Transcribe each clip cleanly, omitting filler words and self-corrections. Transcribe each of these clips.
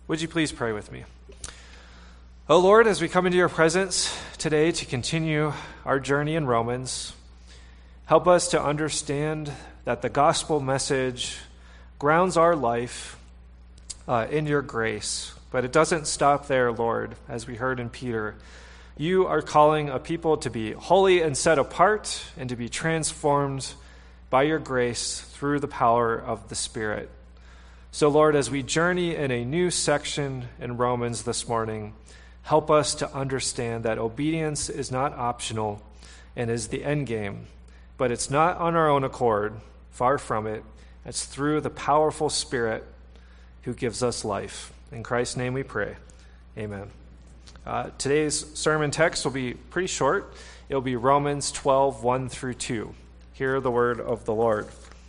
Would you please pray with me? Oh Lord, as we come into your presence today to continue our journey in Romans, help us to understand that the gospel message grounds our life in your grace. But it doesn't stop there, Lord, as we heard in Peter. You are calling a people to be holy and set apart and to be transformed by your grace through the power of the Spirit. So, Lord, as we journey in a new section in Romans this morning, help us to understand that obedience is not optional and is the end game, but it's not on our own accord, far from it. It's through the powerful Spirit who gives us life. In Christ's name we pray. Amen. Today's sermon text will be pretty short. It'll be Romans 12, 1 through 2. Hear the word of the Lord.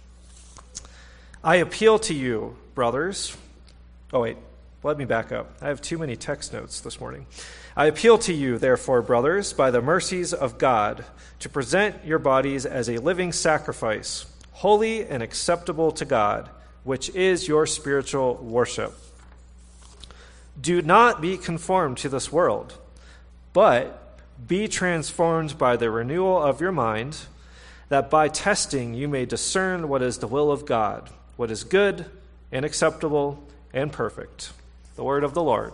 I appeal to you, brothers. Oh, wait. Let me back up. I have too many text notes this morning. I appeal to you, therefore, brothers, by the mercies of God, to present your bodies as a living sacrifice, holy and acceptable to God, which is your spiritual worship. Do not be conformed to this world, but be transformed by the renewal of your mind, that by testing you may discern what is the will of God, what is good and acceptable and perfect. The word of the Lord.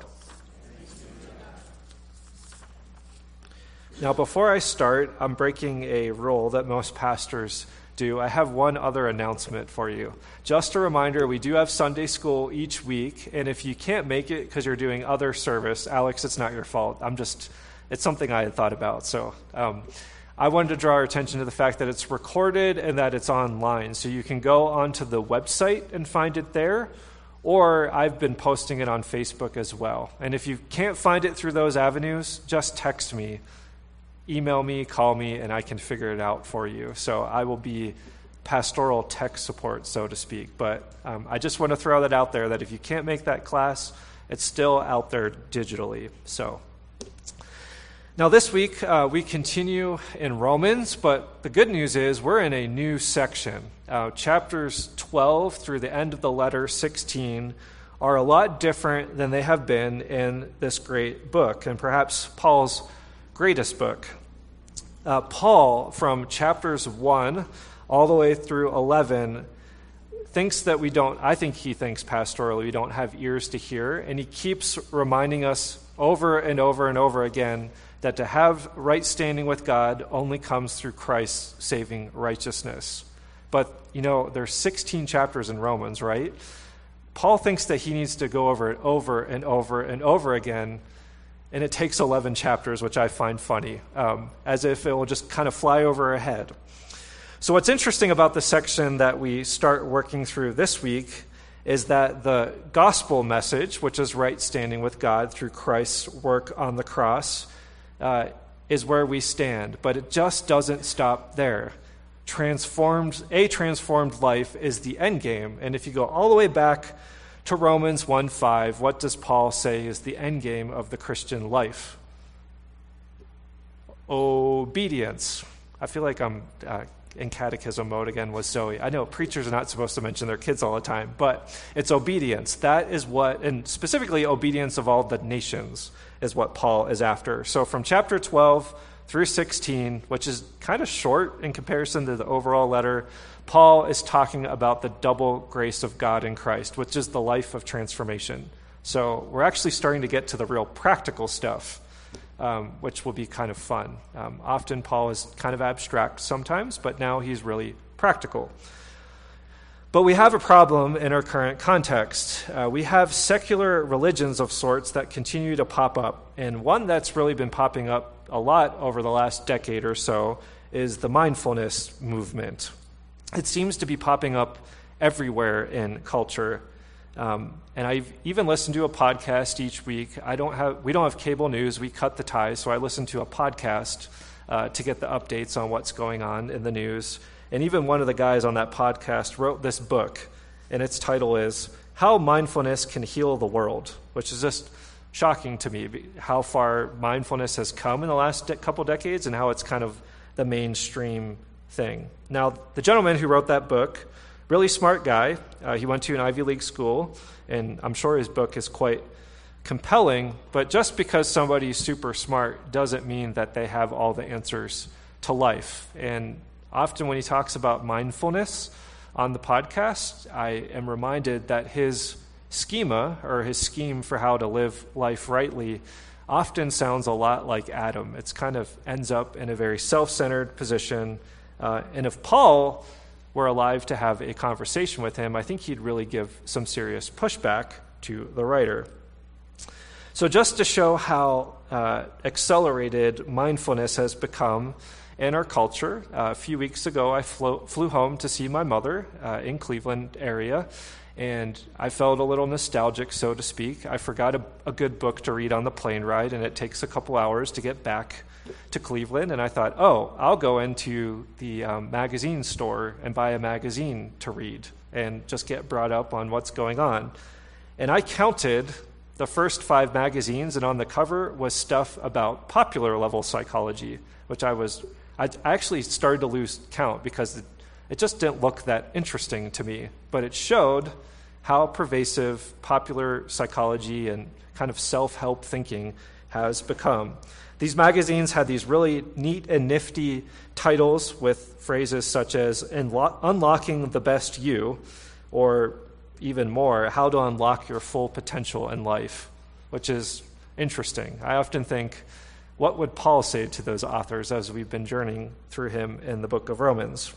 Now, before I start, I'm breaking a rule that most pastors do. I have one other announcement for you. Just a reminder, we do have Sunday school each week, and if you can't make it because you're doing other service, Alex, it's not your fault. It's something I had thought about. So I wanted to draw our attention to the fact that it's recorded and that it's online. So you can go onto the website and find it there, or I've been posting it on Facebook as well. And if you can't find it through those avenues, just text me, email me, call me, and I can figure it out for you. So I will be pastoral tech support, so to speak. But I just want to throw that out there, that if you can't make that class, it's still out there digitally. So now this week, we continue in Romans, but the good news is we're in a new section. Chapters 12 through the end of the letter 16 are a lot different than they have been in this great book, and perhaps Paul's greatest book. Paul, from chapters 1 all the way through 11, I think he thinks pastorally we don't have ears to hear, and he keeps reminding us over and over and over again that to have right standing with God only comes through Christ's saving righteousness. But, there's 16 chapters in Romans, right? Paul thinks that he needs to go over it over and over and over again, and it takes 11 chapters, which I find funny, as if it will just kind of fly over our head. So what's interesting about the section that we start working through this week is that the gospel message, which is right standing with God through Christ's work on the cross, is where we stand. But it just doesn't stop there. A transformed life is the end game. And if you go all the way back to Romans 1:5, what does Paul say is the end game of the Christian life? Obedience. I feel like I'm in catechism mode again with Zoe. I know preachers are not supposed to mention their kids all the time, but it's obedience. That is what, and specifically obedience of all the nations, is what Paul is after. So from chapter 12 through 16, which is kind of short in comparison to the overall letter, Paul is talking about the double grace of God in Christ, which is the life of transformation. So we're actually starting to get to the real practical stuff, which will be kind of fun. Often Paul is kind of abstract sometimes, but now he's really practical. But we have a problem in our current context. We have secular religions of sorts that continue to pop up, and one that's really been popping up a lot over the last decade or so is the mindfulness movement. It seems to be popping up everywhere in culture. And I've even listened to a podcast each week. We don't have cable news. We cut the ties, so I listen to a podcast to get the updates on what's going on in the news. And even one of the guys on that podcast wrote this book, and its title is How Mindfulness Can Heal the World, which is just shocking to me, how far mindfulness has come in the last couple decades and how it's kind of the mainstream thing. Now, the gentleman who wrote that book Really smart guy. He went to an Ivy League school, and I'm sure his book is quite compelling, but just because somebody's super smart doesn't mean that they have all the answers to life. And often when he talks about mindfulness on the podcast, I am reminded that his schema, or his scheme for how to live life rightly, often sounds a lot like Adam. It's kind of ends up in a very self-centered position. And if Paul were alive to have a conversation with him, I think he'd really give some serious pushback to the writer. So just to show how accelerated mindfulness has become in our culture, a few weeks ago I flew home to see my mother in Cleveland area, and I felt a little nostalgic, so to speak. I forgot a good book to read on the plane ride, and it takes a couple hours to get back to Cleveland, and I thought, I'll go into the magazine store and buy a magazine to read and just get brought up on what's going on. And I counted the first 5 magazines, and on the cover was stuff about popular level psychology, which I actually started to lose count because it just didn't look that interesting to me. But it showed how pervasive popular psychology and kind of self-help thinking has become. These magazines had these really neat and nifty titles with phrases such as Unlocking the Best You, or even more, How to Unlock Your Full Potential in Life, which is interesting. I often think, what would Paul say to those authors as we've been journeying through him in the book of Romans?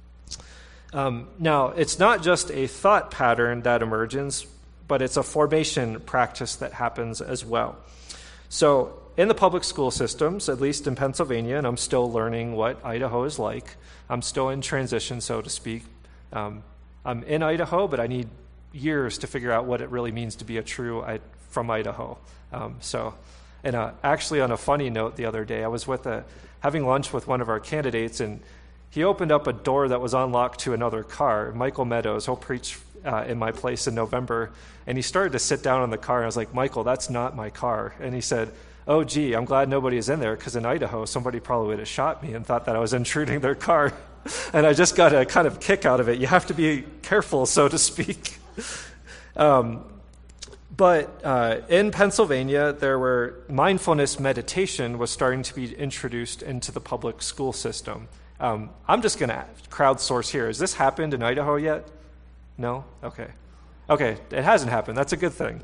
Now, it's not just a thought pattern that emerges, but it's a formation practice that happens as well. So in the public school systems, at least in Pennsylvania, and I'm still learning what Idaho is like, I'm still in transition, so to speak. I'm in Idaho, but I need years to figure out what it really means to be a true from Idaho. Actually, on a funny note, the other day, I was having lunch with one of our candidates, and he opened up a door that was unlocked to another car. Michael Meadows, he'll preach in my place in November, and he started to sit down in the car, and I was like, Michael, that's not my car. And he said, oh, gee, I'm glad nobody is in there, because in Idaho, somebody probably would have shot me and thought that I was intruding their car. And I just got a kind of kick out of it. You have to be careful, so to speak. But in Pennsylvania, mindfulness meditation was starting to be introduced into the public school system. I'm just going to crowdsource here. Has this happened in Idaho yet? No? Okay, it hasn't happened. That's a good thing.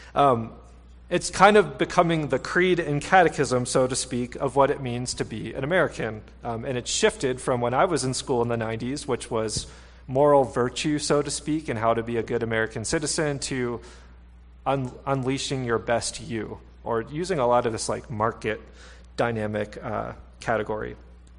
It's kind of becoming the creed and catechism, so to speak, of what it means to be an American. And it shifted from when I was in school in the 90s, which was moral virtue, so to speak, and how to be a good American citizen, to unleashing your best you, or using a lot of this like market dynamic category.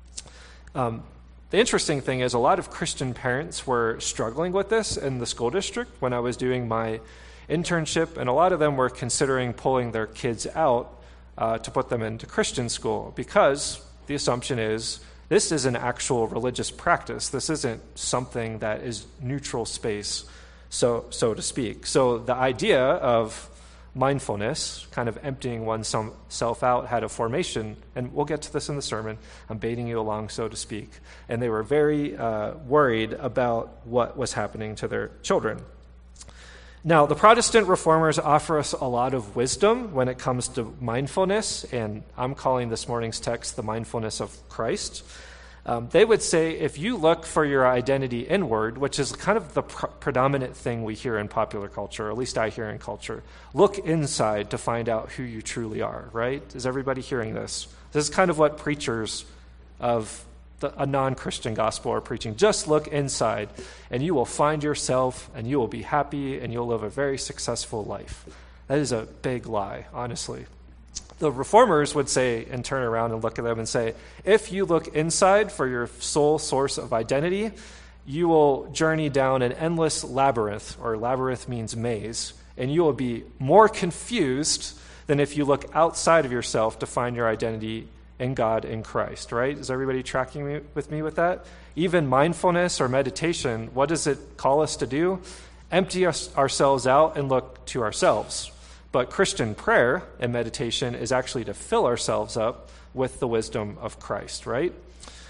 The interesting thing is a lot of Christian parents were struggling with this in the school district when I was doing my internship, and a lot of them were considering pulling their kids out to put them into Christian school, because the assumption is this is an actual religious practice. This isn't something that is neutral space, so to speak. So the idea of mindfulness, kind of emptying oneself out, had a formation, and we'll get to this in the sermon. I'm baiting you along, so to speak. And they were very worried about what was happening to their children. Now, the Protestant reformers offer us a lot of wisdom when it comes to mindfulness, and I'm calling this morning's text the mindfulness of Christ. They would say if you look for your identity inward, which is kind of the predominant thing we hear in popular culture, or at least I hear in culture, look inside to find out who you truly are, right? Is everybody hearing this? This is kind of what preachers of a non-Christian gospel are preaching. Just look inside, and you will find yourself, and you will be happy, and you'll live a very successful life. That is a big lie, honestly. The reformers would say, and turn around and look at them and say, if you look inside for your sole source of identity, you will journey down an endless labyrinth, or labyrinth means maze, and you will be more confused than if you look outside of yourself to find your identity in God in Christ, right? Is everybody tracking with me with that? Even mindfulness or meditation, what does it call us to do? Empty ourselves out and look to ourselves. But Christian prayer and meditation is actually to fill ourselves up with the wisdom of Christ, right?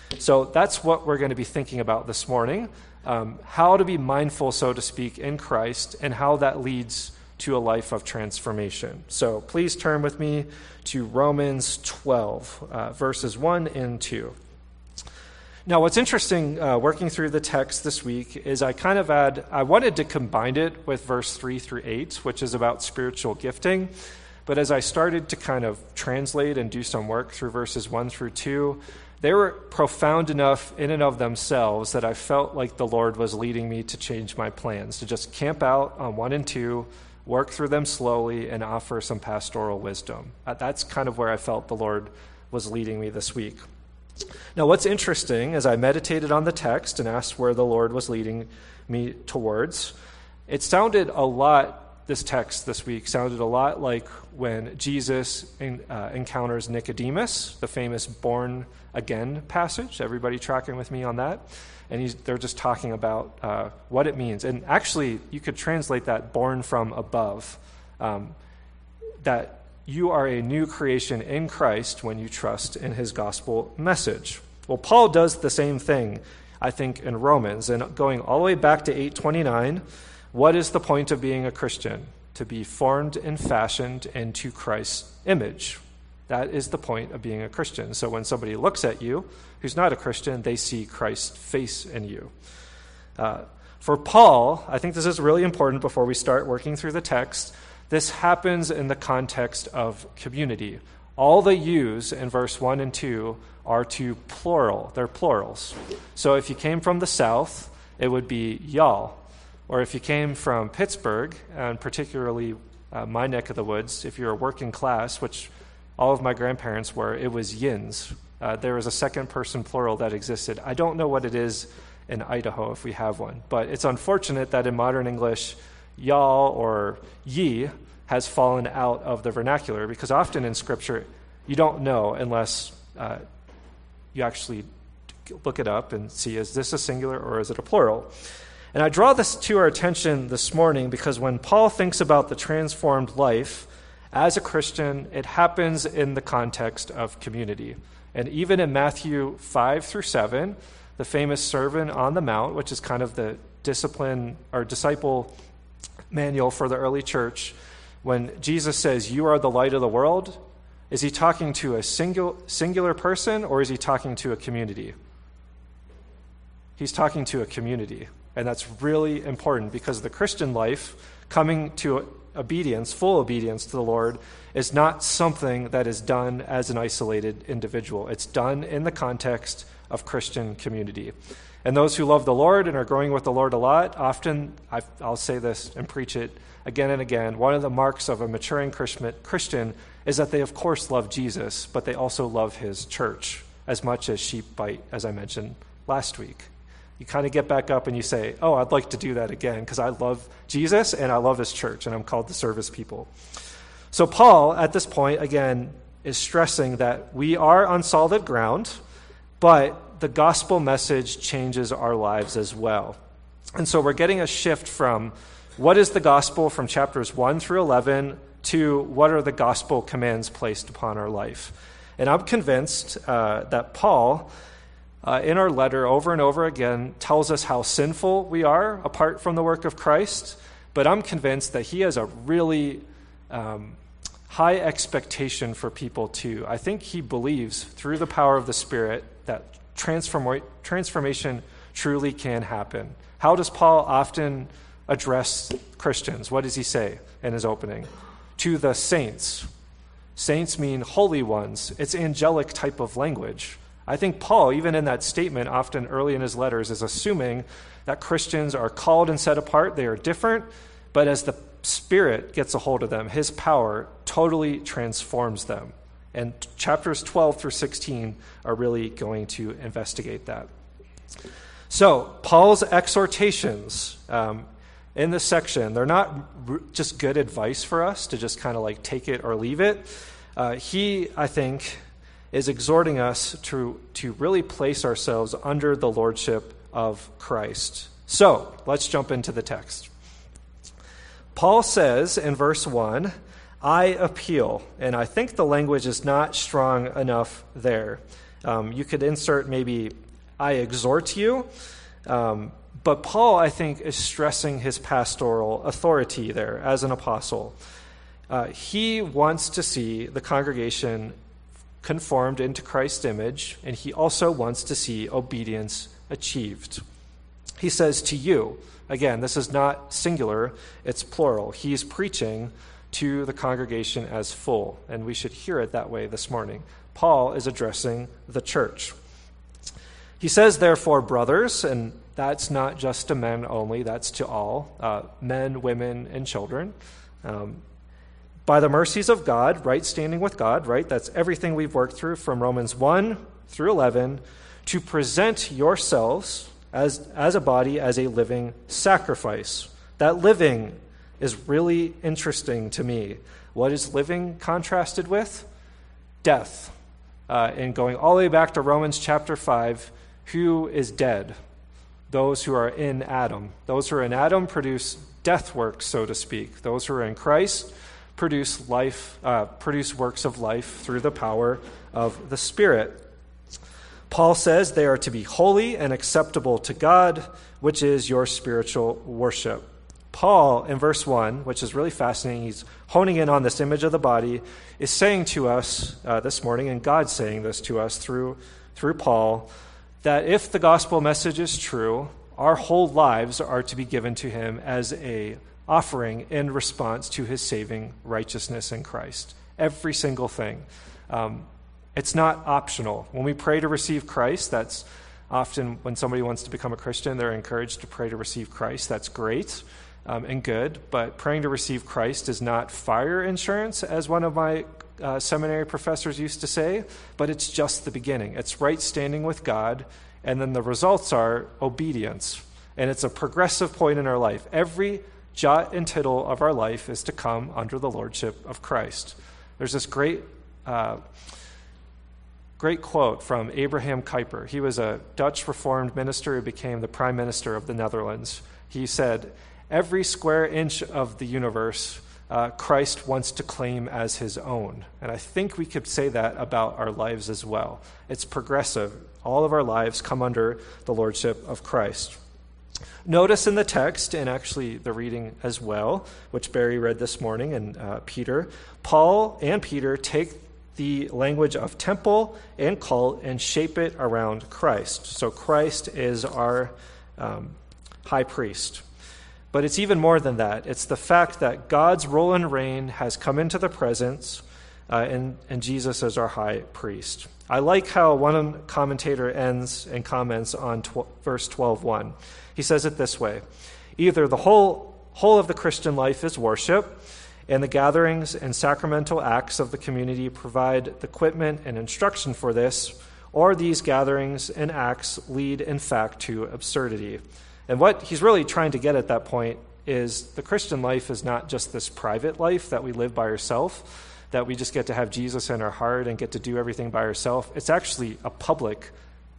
So that's what we're going to be thinking about this morning, how to be mindful, so to speak, in Christ, and how that leads to a life of transformation. So please turn with me to Romans 12, verses 1 and 2. Now, what's interesting working through the text this week is I wanted to combine it with verse 3 through 8, which is about spiritual gifting. But as I started to kind of translate and do some work through verses 1 through 2, they were profound enough in and of themselves that I felt like the Lord was leading me to change my plans, to just camp out on 1 and 2, work through them slowly, and offer some pastoral wisdom. That's kind of where I felt the Lord was leading me this week. Now, what's interesting, as I meditated on the text and asked where the Lord was leading me towards, this text this week sounded a lot like when Jesus encounters Nicodemus, the famous born again passage. Everybody tracking with me on that? And they're just talking about what it means. And actually, you could translate that born from above, that you are a new creation in Christ when you trust in his gospel message. Well, Paul does the same thing, I think, in Romans. And going all the way back to 8:29, what is the point of being a Christian? To be formed and fashioned into Christ's image. That is the point of being a Christian. So when somebody looks at you who's not a Christian, they see Christ's face in you. For Paul, I think this is really important before we start working through the text. This happens in the context of community. All the yous in verse 1 and 2 are to plural. They're plurals. So if you came from the south, it would be y'all. Or if you came from Pittsburgh, and particularly my neck of the woods, if you're a working class, which all of my grandparents were, it was yins. There was a second-person plural that existed. I don't know what it is in Idaho if we have one, but it's unfortunate that in modern English, y'all or ye has fallen out of the vernacular, because often in Scripture, you don't know unless you actually look it up and see, is this a singular or is it a plural? And I draw this to our attention this morning because when Paul thinks about the transformed life as a Christian, it happens in the context of community. And even in Matthew 5 through 7, the famous Sermon on the Mount, which is kind of the discipline or disciple manual for the early church, when Jesus says, "You are the light of the world," is he talking to a singular person or is he talking to a community? He's talking to a community. And that's really important because the Christian life, coming to obedience, full obedience to the Lord, is not something that is done as an isolated individual. It's done in the context of Christian community. And those who love the Lord and are growing with the Lord a lot, often, I'll say this and preach it again and again, one of the marks of a maturing Christian is that they, of course, love Jesus, but they also love his church as much as sheep bite, as I mentioned last week. You kind of get back up and you say, oh, I'd like to do that again because I love Jesus and I love his church and I'm called to serve his people. So Paul, at this point, again, is stressing that we are on solid ground, but the gospel message changes our lives as well. And so we're getting a shift from what is the gospel from chapters 1 through 11 to what are the gospel commands placed upon our life. And I'm convinced that Paul, in our letter over and over again, tells us how sinful we are apart from the work of Christ, but I'm convinced that he has a really high expectation for people too. I think he believes through the power of the Spirit that transformation truly can happen. How does Paul often address Christians? What does he say in his opening? To the saints. Saints mean holy ones. It's angelic type of language. I think Paul, even in that statement, often early in his letters, is assuming that Christians are called and set apart. They are different, but as the Spirit gets a hold of them, his power totally transforms them. And chapters 12 through 16 are really going to investigate that. So, Paul's exhortations in this section, they're not just good advice for us to just kind of like take it or leave it. He, I think, is exhorting us to really place ourselves under the lordship of Christ. So, let's jump into the text. Paul says in verse 1, I appeal, and I think the language is not strong enough there. You could insert maybe, I exhort you. But Paul, I think, is stressing his pastoral authority there as an apostle. He wants to see the congregation conformed into Christ's image, and he also wants to see obedience achieved. He says to you, again, this is not singular, it's plural. He's preaching to the congregation as full, and we should hear it that way this morning. Paul is addressing the church. He says, therefore, brothers, and that's not just to men only, that's to all, men, women, and children. By the mercies of God, right standing with God, right? That's everything we've worked through from Romans 1 through 11, to present yourselves as a body, as a living sacrifice. That living is really interesting to me. What is living contrasted with? Death. And going all the way back to Romans chapter 5, who is dead? Those who are in Adam. Those who are in Adam produce death works, so to speak. Those who are in Christ produce works of life through the power of the Spirit. Paul says they are to be holy and acceptable to God, which is your spiritual worship. Paul, in verse 1, which is really fascinating, he's honing in on this image of the body, is saying to us this morning, and God's saying this to us through Paul, that if the gospel message is true, our whole lives are to be given to him as a offering in response to his saving righteousness in Christ. Every single thing. It's not optional. When we pray to receive Christ, that's often when somebody wants to become a Christian, they're encouraged to pray to receive Christ. That's great and good, but praying to receive Christ is not fire insurance, as one of my seminary professors used to say, but it's just the beginning. It's right standing with God, and then the results are obedience. And it's a progressive point in our life. Every jot and tittle of our life is to come under the lordship of Christ. There's this great quote from Abraham Kuyper. He was a Dutch Reformed minister who became the Prime Minister of the Netherlands. He said, every square inch of the universe Christ wants to claim as his own. And I think we could say that about our lives as well. It's progressive. All of our lives come under the lordship of Christ. Notice in the text, and actually the reading as well, which Barry read this morning, and Peter, Paul and Peter take the language of temple and cult and shape it around Christ. So Christ is our high priest. But it's even more than that. It's the fact that God's rule and reign has come into the presence, and Jesus is our high priest. I like how one commentator ends and comments on verse 12:1. He says it this way: either the whole of the Christian life is worship, and the gatherings and sacramental acts of the community provide the equipment and instruction for this, or these gatherings and acts lead, in fact, to absurdity. And what he's really trying to get at that point is the Christian life is not just this private life that we live by ourselves, that we just get to have Jesus in our heart and get to do everything by ourselves. It's actually a public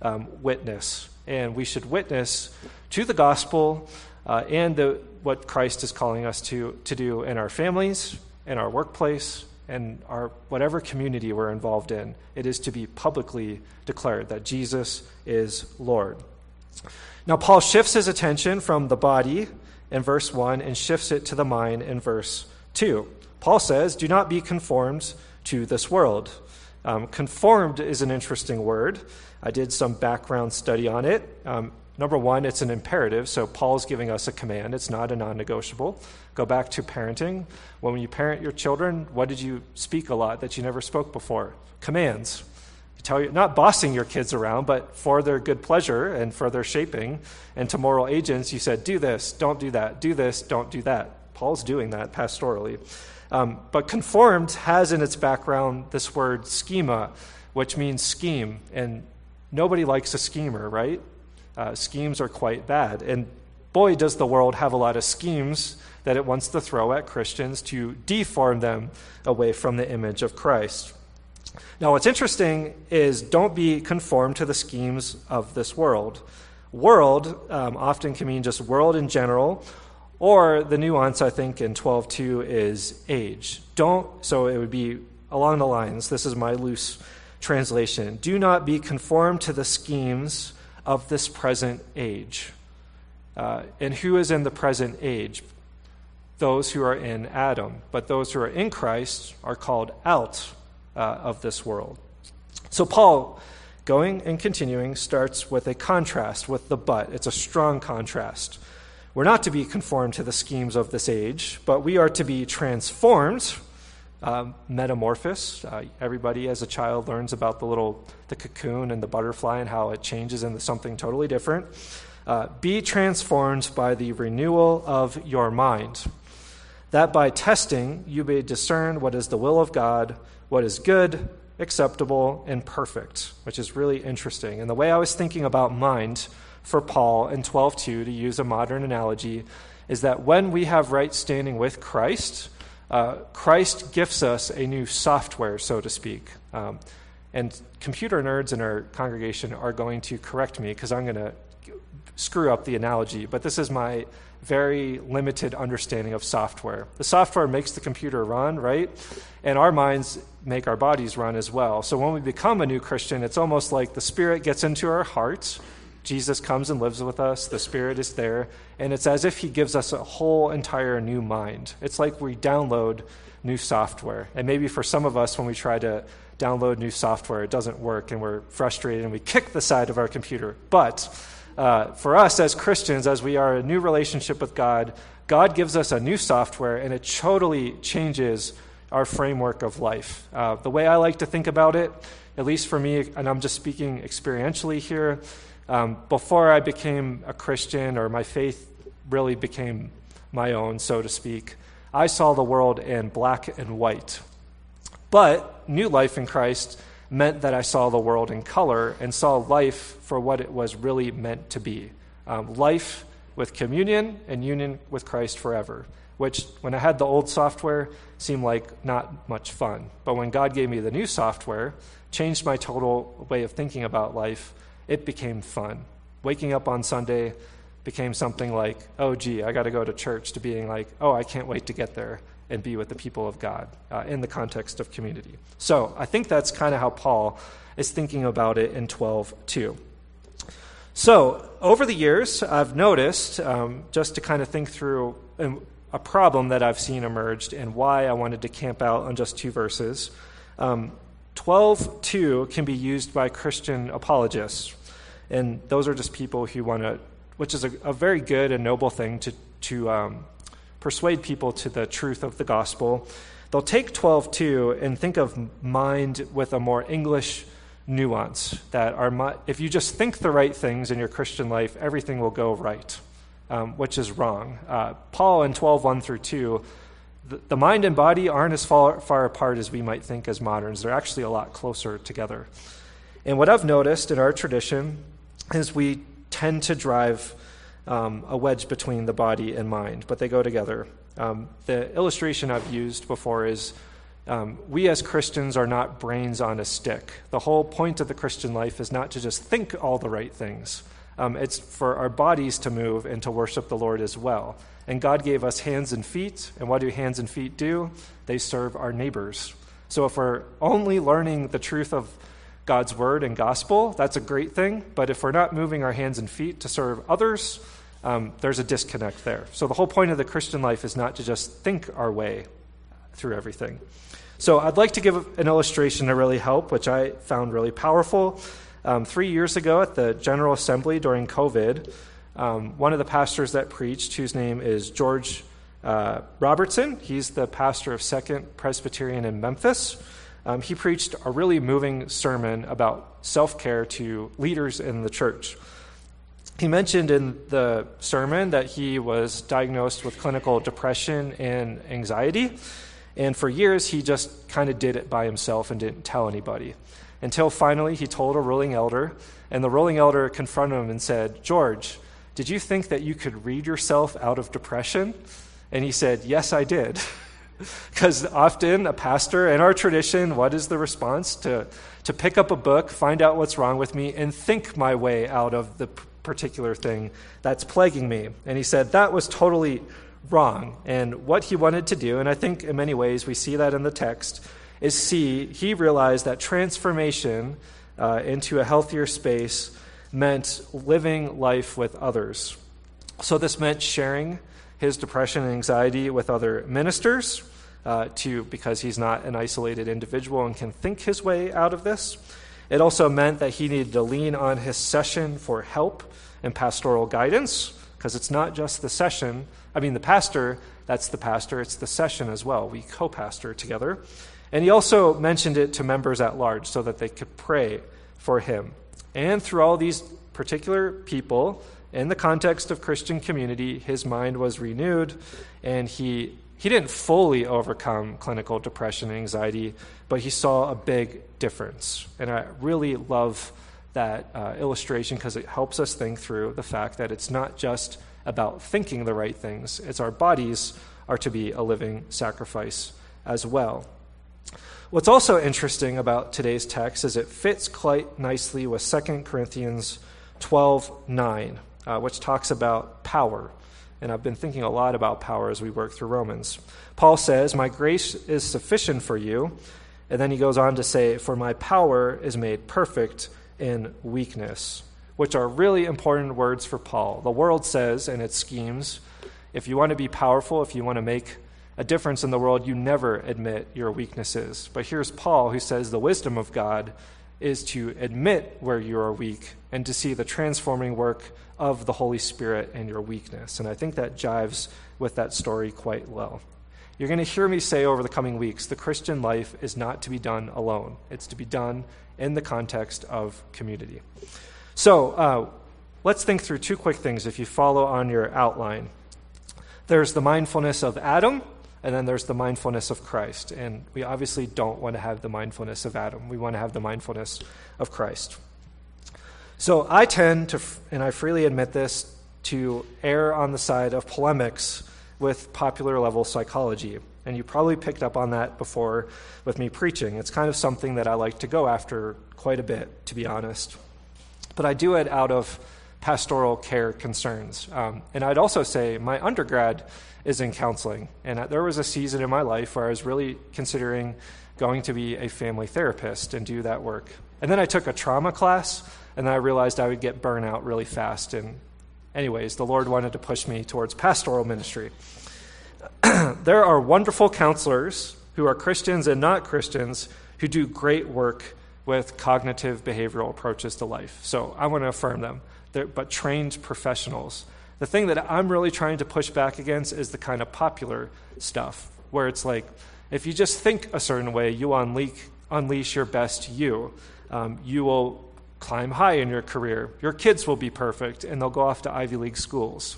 witness, and we should witness to the gospel and what Christ is calling us to do in our families, in our workplace, and our whatever community we're involved in. It is to be publicly declared that Jesus is Lord. Now, Paul shifts his attention from the body in verse 1 and shifts it to the mind in verse 2. Paul says, do not be conformed to this world. Conformed is an interesting word. I did some background study on it. Number one, it's an imperative, so Paul's giving us a command. It's not a non-negotiable. Go back to parenting. When you parent your children, what did you speak a lot that you never spoke before? Commands. Not bossing your kids around, but for their good pleasure and for their shaping. And to moral agents, you said, do this, don't do that, do this, don't do that. Paul's doing that pastorally. But conformed has in its background this word schema, which means scheme. And nobody likes a schemer, right? Schemes are quite bad. And boy, does the world have a lot of schemes that it wants to throw at Christians to deform them away from the image of Christ. Now, what's interesting is don't be conformed to the schemes of this world. World often can mean just world in general, or the nuance, I think, in 12:2 is age. So it would be along the lines, this is my loose translation. Do not be conformed to the schemes of this present age. And who is in the present age? Those who are in Adam. But those who are in Christ are called out of this world. So Paul, going and continuing, starts with a contrast with the but. It's a strong contrast. We're not to be conformed to the schemes of this age, but we are to be transformed, metamorphosed. Everybody as a child learns about the cocoon and the butterfly and how it changes into something totally different. Be transformed by the renewal of your mind, that by testing you may discern what is the will of God, what is good, acceptable, and perfect, which is really interesting. And the way I was thinking about mind for Paul in 12:2, to use a modern analogy, is that when we have right standing with Christ, Christ gifts us a new software, so to speak. And computer nerds in our congregation are going to correct me because I'm going to screw up the analogy, but this is my very limited understanding of software. The software makes the computer run, right? And our minds make our bodies run as well. So when we become a new Christian, it's almost like the Spirit gets into our hearts. Jesus comes and lives with us. The Spirit is there. And it's as if he gives us a whole entire new mind. It's like we download new software. And maybe for some of us, when we try to download new software, it doesn't work and we're frustrated and we kick the side of our computer. But for us as Christians, as we are in a new relationship with God, God gives us a new software and it totally changes our framework of life. The way I like to think about it, at least for me, and I'm just speaking experientially here, before I became a Christian or my faith really became my own, so to speak, I saw the world in black and white. But new life in Christ meant that I saw the world in color and saw life for what it was really meant to be. Life with communion and union with Christ forever, which when I had the old software seemed like not much fun. But when God gave me the new software, changed my total way of thinking about life, it became fun. Waking up on Sunday became something like, oh, gee, I got to go to church, to being like, oh, I can't wait to get there and be with the people of God in the context of community. So I think that's kind of how Paul is thinking about it in 12:2. So over the years, I've noticed, just to kind of think through a problem that I've seen emerged and why I wanted to camp out on just 2 verses, 12:2 can be used by Christian apologists. And those are just people who want to, which is a very good and noble thing to persuade people to the truth of the gospel. They'll take 12:2 and think of mind with a more English nuance, that if you just think the right things in your Christian life, everything will go right, which is wrong. Paul in 12:1-2, the mind and body aren't as far apart as we might think as moderns. They're actually a lot closer together. And what I've noticed in our tradition is we tend to drive a wedge between the body and mind, but they go together. The illustration I've used before is we as Christians are not brains on a stick. The whole point of the Christian life is not to just think all the right things. It's for our bodies to move and to worship the Lord as well. And God gave us hands and feet, and what do hands and feet do? They serve our neighbors. So if we're only learning the truth of God's word and gospel, that's a great thing. But if we're not moving our hands and feet to serve others, there's a disconnect there. So the whole point of the Christian life is not to just think our way through everything. So I'd like to give an illustration to really help, which I found really powerful. 3 years ago at the General Assembly during COVID, one of the pastors that preached, whose name is George Robertson, he's the pastor of Second Presbyterian in Memphis. He preached a really moving sermon about self-care to leaders in the church. He mentioned in the sermon that he was diagnosed with clinical depression and anxiety, and for years he just kind of did it by himself and didn't tell anybody. Until finally he told a ruling elder, and the ruling elder confronted him and said, "George, did you think that you could read yourself out of depression?" And he said, "Yes, I did." Because often a pastor, in our tradition, what is the response? To pick up a book, find out what's wrong with me, and think my way out of the particular thing that's plaguing me. And he said that was totally wrong. And what he wanted to do, and I think in many ways we see that in the text, is C, he realized that transformation into a healthier space meant living life with others. So this meant sharing his depression and anxiety with other ministers, because he's not an isolated individual and can think his way out of this. It also meant that he needed to lean on his session for help and pastoral guidance, because it's not just the session. The pastor, that's the pastor, it's the session as well. We co-pastor together. And he also mentioned it to members at large so that they could pray for him. And through all these particular people, in the context of Christian community, his mind was renewed, and he didn't fully overcome clinical depression and anxiety, but he saw a big difference. And I really love that illustration because it helps us think through the fact that it's not just about thinking the right things. It's our bodies are to be a living sacrifice as well. What's also interesting about today's text is it fits quite nicely with 2 Corinthians 12:9, which talks about power. And I've been thinking a lot about power as we work through Romans. Paul says, "My grace is sufficient for you." And then he goes on to say, "For my power is made perfect in weakness," which are really important words for Paul. The world says in its schemes, if you want to be powerful, if you want to make a difference in the world, you never admit your weaknesses. But here's Paul who says the wisdom of God is to admit where you are weak and to see the transforming work of the Holy Spirit in your weakness. And I think that jives with that story quite well. You're going to hear me say over the coming weeks, the Christian life is not to be done alone. It's to be done in the context of community. So let's think through two quick things if you follow on your outline. There's the mindfulness of Adam, and then there's the mindfulness of Christ. And we obviously don't want to have the mindfulness of Adam. We want to have the mindfulness of Christ. So I tend to, and I freely admit this, to err on the side of polemics with popular level psychology. And you probably picked up on that before with me preaching. It's kind of something that I like to go after quite a bit, to be honest. But I do it out of pastoral care concerns. And I'd also say my undergrad is in counseling. And there was a season in my life where I was really considering going to be a family therapist and do that work. And then I took a trauma class, and then I realized I would get burnout really fast. And anyways, the Lord wanted to push me towards pastoral ministry. There are wonderful counselors who are Christians and not Christians who do great work with cognitive behavioral approaches to life. So I want to affirm them. But trained professionals. The thing that I'm really trying to push back against is the kind of popular stuff where it's like, if you just think a certain way, you unleash your best you. You will climb high in your career. Your kids will be perfect, and they'll go off to Ivy League schools.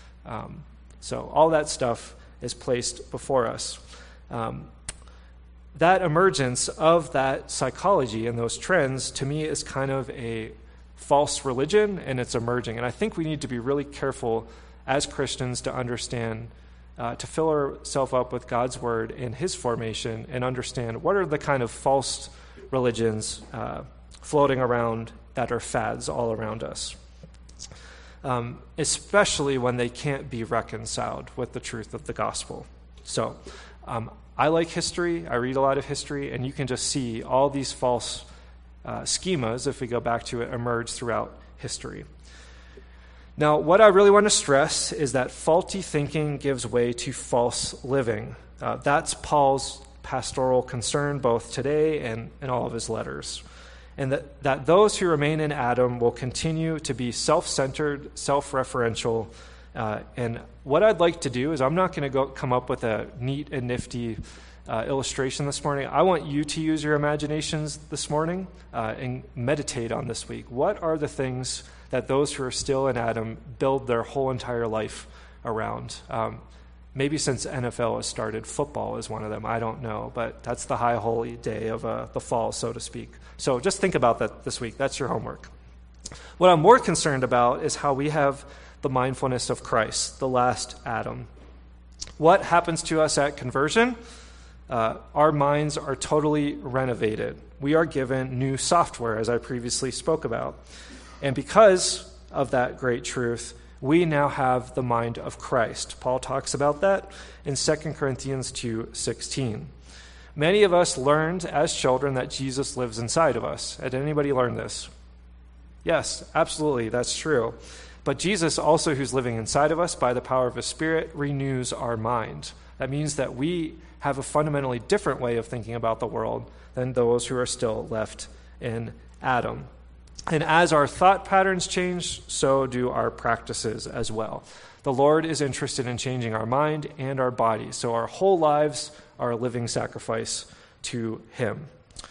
So all that stuff is placed before us. That emergence of that psychology and those trends, to me, is kind of a false religion, and it's emerging. And I think we need to be really careful as Christians to understand, to fill ourselves up with God's word and his formation and understand what are the kind of false religions floating around that are fads all around us, especially when they can't be reconciled with the truth of the gospel. So I like history. I read a lot of history, and you can just see all these false schemas, if we go back to it, emerge throughout history. Now, what I really want to stress is that faulty thinking gives way to false living. That's Paul's pastoral concern both today and in all of his letters. And that those who remain in Adam will continue to be self-centered, self-referential. And what I'd like to do is I'm not going to come up with a neat and nifty illustration this morning. I want you to use your imaginations this morning and meditate on this week. What are the things that those who are still in Adam build their whole entire life around? Maybe since NFL has started, football is one of them. I don't know, but that's the high holy day of the fall, so to speak. So just think about that this week. That's your homework. What I'm more concerned about is how we have the mindfulness of Christ, the last Adam. What happens to us at conversion? Our minds are totally renovated. We are given new software, as I previously spoke about. And because of that great truth, we now have the mind of Christ. Paul talks about that in 2 Corinthians 2:16. Many of us learned as children that Jesus lives inside of us. Did anybody learn this? Yes, absolutely, that's true. But Jesus also, who's living inside of us by the power of his Spirit, renews our mind. That means that we have a fundamentally different way of thinking about the world than those who are still left in Adam. And as our thought patterns change, so do our practices as well. The Lord is interested in changing our mind and our body, so our whole lives are a living sacrifice to him.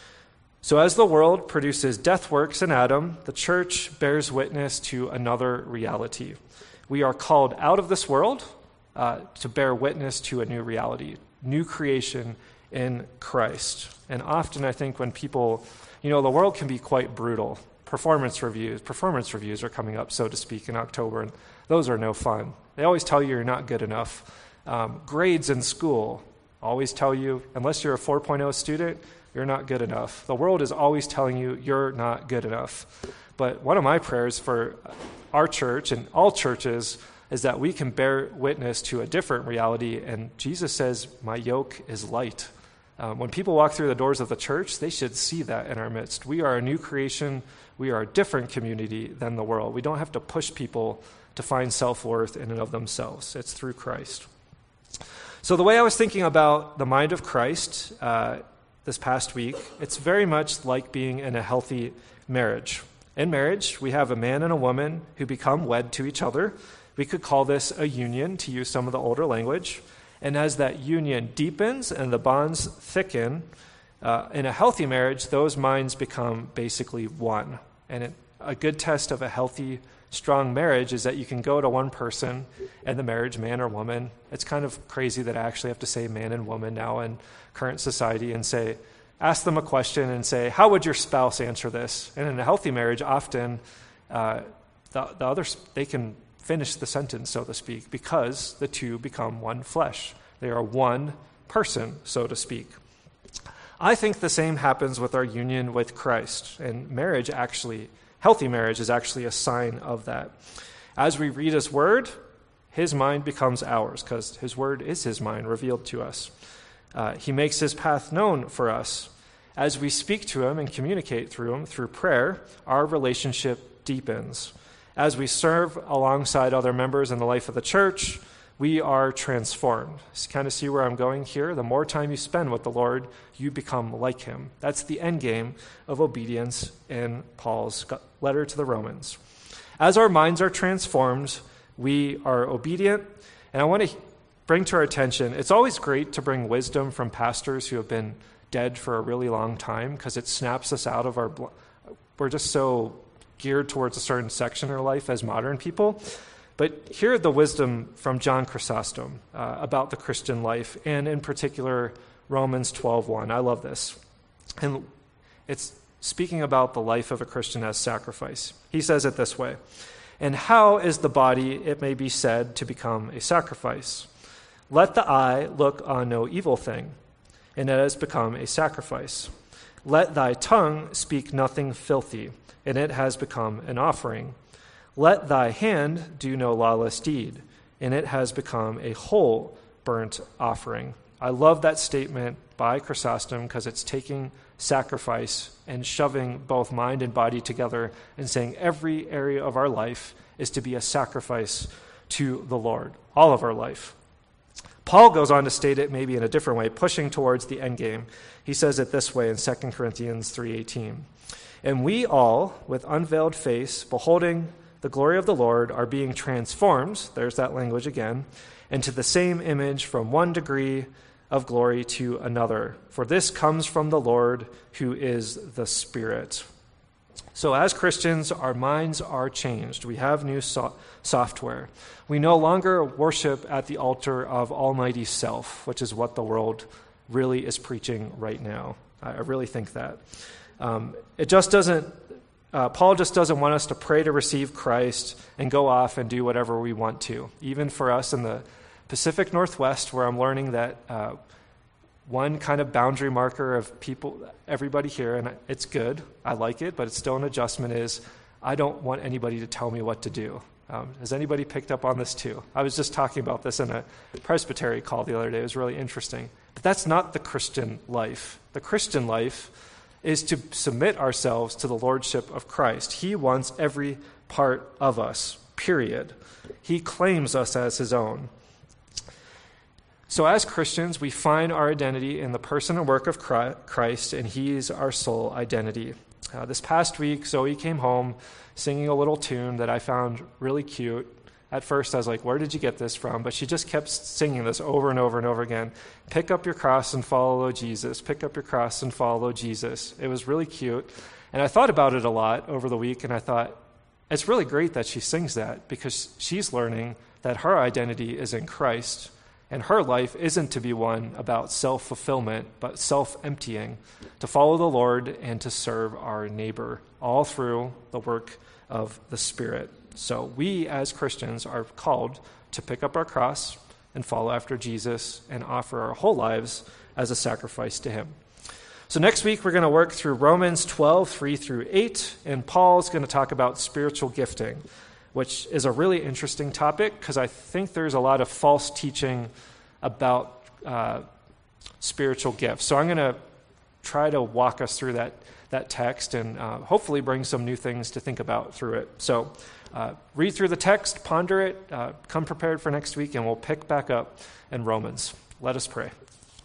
So as the world produces death works in Adam, the church bears witness to another reality. We are called out of this world to bear witness to a new reality, new creation in Christ. And often I think when people, the world can be quite brutal. Performance reviews are coming up, so to speak, in October, and those are no fun. They always tell you you're not good enough. Grades in school always tell you, unless you're a 4.0 student, you're not good enough. The world is always telling you you're not good enough. But one of my prayers for our church and all churches is that we can bear witness to a different reality, and Jesus says, my yoke is light. When people walk through the doors of the church, they should see that in our midst. We are a new creation. We are a different community than the world. We don't have to push people to find self-worth in and of themselves. It's through Christ. So the way I was thinking about the mind of Christ this past week, it's very much like being in a healthy marriage. In marriage, we have a man and a woman who become wed to each other. We could call this a union, to use some of the older language. And as that union deepens and the bonds thicken, in a healthy marriage, those minds become basically one. And a good test of a healthy, strong marriage is that you can go to one person and the marriage, man or woman. It's kind of crazy that I actually have to say man and woman now in current society and ask them a question and say, how would your spouse answer this? And in a healthy marriage, often they can finish the sentence, so to speak, because the two become one flesh. They are one person, so to speak. I think the same happens with our union with Christ. And healthy marriage is actually a sign of that. As we read his word, his mind becomes ours, because his word is his mind revealed to us. He makes his path known for us. As we speak to him and communicate through him, through prayer, our relationship deepens. As we serve alongside other members in the life of the church, we are transformed. Kind of see where I'm going here? The more time you spend with the Lord, you become like him. That's the end game of obedience in Paul's letter to the Romans. As our minds are transformed, we are obedient. And I want to bring to our attention, it's always great to bring wisdom from pastors who have been dead for a really long time, because it snaps us out of we're just so geared towards a certain section of our life as modern people. But hear the wisdom from John Chrysostom about the Christian life, and in particular, Romans 12:1. I love this. And it's speaking about the life of a Christian as sacrifice. He says it this way, and how is the body, it may be said, to become a sacrifice? Let the eye look on no evil thing, and it has become a sacrifice. Let thy tongue speak nothing filthy, and it has become an offering. Let thy hand do no lawless deed, and it has become a whole burnt offering. I love that statement by Chrysostom because it's taking sacrifice and shoving both mind and body together and saying every area of our life is to be a sacrifice to the Lord, all of our life. Paul goes on to state it maybe in a different way, pushing towards the end game. He says it this way in 2 Corinthians 3:18. And we all, with unveiled face, beholding the glory of the Lord, are being transformed, there's that language again, into the same image from one degree of glory to another. For this comes from the Lord, who is the Spirit. So as Christians, our minds are changed. We have new software. We no longer worship at the altar of almighty self, which is what the world really is preaching right now. I really think that. Paul just doesn't want us to pray to receive Christ and go off and do whatever we want to. Even for us in the Pacific Northwest, where I'm learning that one kind of boundary marker of people, everybody here, and it's good, I like it, but it's still an adjustment, is I don't want anybody to tell me what to do. Has anybody picked up on this too? I was just talking about this in a presbytery call the other day. It was really interesting. But that's not the Christian life. The Christian life is to submit ourselves to the lordship of Christ. He wants every part of us, period. He claims us as his own. So as Christians, we find our identity in the person and work of Christ, and he is our sole identity. This past week, Zoe came home singing a little tune that I found really cute. At first, I was like, where did you get this from? But she just kept singing this over and over and over again. Pick up your cross and follow Jesus. Pick up your cross and follow Jesus. It was really cute. And I thought about it a lot over the week, and I thought, it's really great that she sings that because she's learning that her identity is in Christ. And her life isn't to be one about self-fulfillment, but self-emptying, to follow the Lord and to serve our neighbor, all through the work of the Spirit. So we as Christians are called to pick up our cross and follow after Jesus and offer our whole lives as a sacrifice to him. So next week we're going to work through Romans 12, 3 through 8, and Paul's going to talk about spiritual gifting, which is a really interesting topic because I think there's a lot of false teaching about spiritual gifts. So I'm going to try to walk us through that text and hopefully bring some new things to think about through it. So read through the text, ponder it, come prepared for next week, and we'll pick back up in Romans. Let us pray.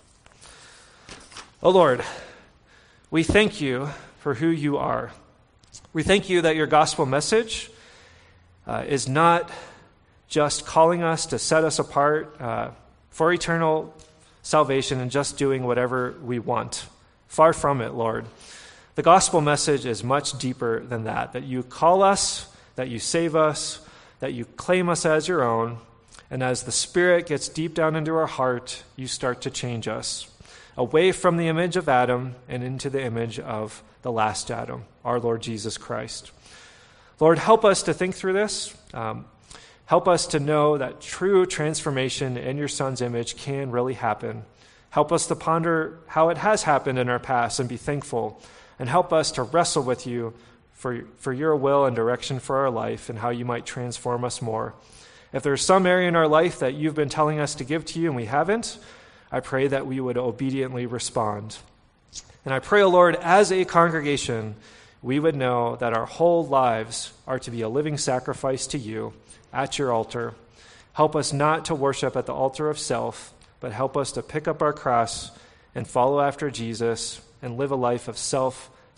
Oh Lord, we thank you for who you are. We thank you that your gospel message is not just calling us to set us apart for eternal salvation and just doing whatever we want. Far from it, Lord. The gospel message is much deeper than that you call us, that you save us, that you claim us as your own, and as the Spirit gets deep down into our heart, you start to change us away from the image of Adam and into the image of the last Adam, our Lord Jesus Christ. Lord, help us to think through this. Help us to know that true transformation in your Son's image can really happen. Help us to ponder how it has happened in our past and be thankful. And help us to wrestle with you for your will and direction for our life and how you might transform us more. If there's some area in our life that you've been telling us to give to you and we haven't, I pray that we would obediently respond. And I pray, O Lord, as a congregation, we would know that our whole lives are to be a living sacrifice to you at your altar. Help us not to worship at the altar of self, but help us to pick up our cross and follow after Jesus and live a life of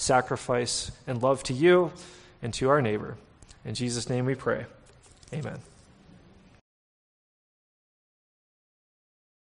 self-sacrifice and love to you and to our neighbor. In Jesus' name we pray. Amen.